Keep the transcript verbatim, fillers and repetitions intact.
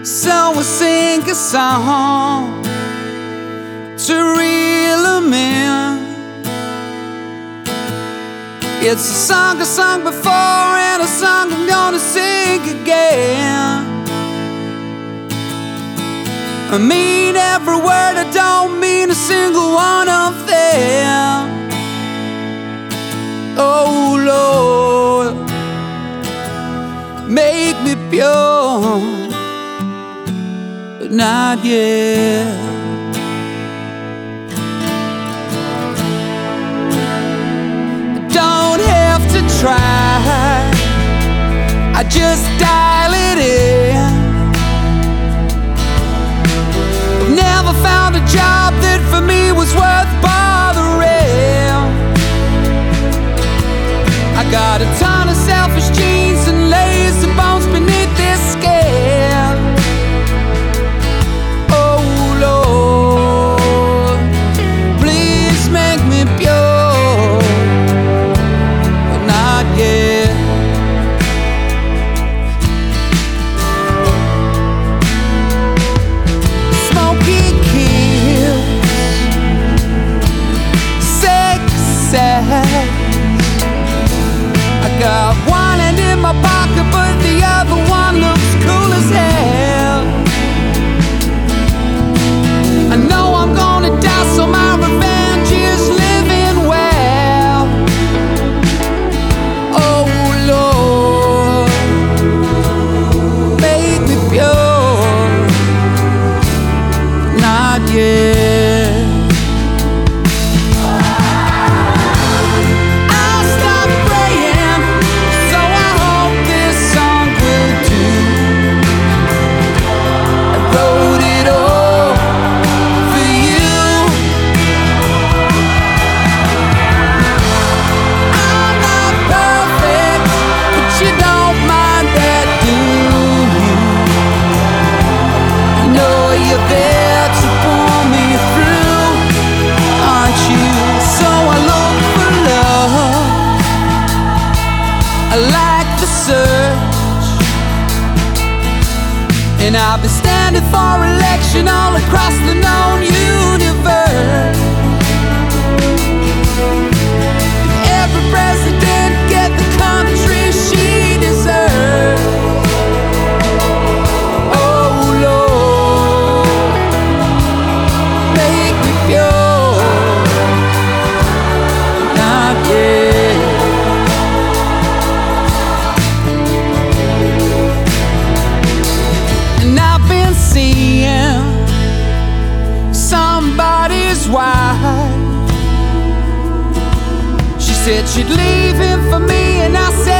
So we sing a song to reel 'em in. It's a song I sung before and a song I'm gonna sing again. I mean every word, I don't mean a single one of them. Oh Lord, make me pure, but not yet. Don't have to try, I just dial it in. Never found a job that for me was worth bothering. I got a ton of selfish genes and lazy bones beneath this skin. Oh Lord, please make me pure, but not yet. Smoky kills, success. I got one hand in my pocket, but the other one looks cool as hell. I know I'm gonna die, so my revenge is living well. Oh Lord, make me pure, not yet. I'll stop praying, so I hope this song will do. I wrote it all for you. I'm not perfect, but you don't mind that, do you? I know you're there to pull me through, aren't you? So I look for love, I like the search, and I've been standing for election all across the known universe. Every president get the country she deserves. Oh Lord, make me pure, not yet. And I've been seeing somebody's wife. She said she'd leave him for me, and I said